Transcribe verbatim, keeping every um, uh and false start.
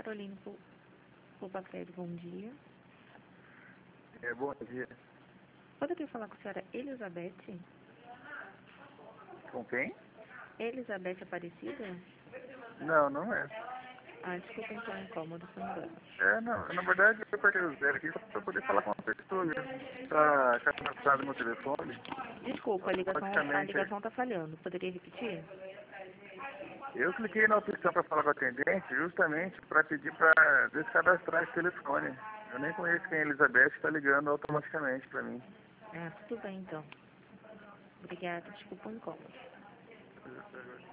Bertolini Pulpacred, bom dia. É, bom dia. Poderia falar com a senhora Elizabeth? Com quem? Elizabeth Aparecida? Não, não é. Ah, desculpa então, é incômodo, se não me engano. É, não, na verdade eu apertei o zero aqui só para poder falar com a pessoa. Está cadastrado no telefone. Desculpa, a ligação, a Automaticamente. ligação está falhando. Poderia repetir? Eu cliquei na opção para falar com a atendente justamente para pedir para descadastrar esse telefone. Eu nem conheço quem é Elizabeth, está ligando automaticamente para mim. Ah, tudo bem então. Obrigada, desculpa o incômodo.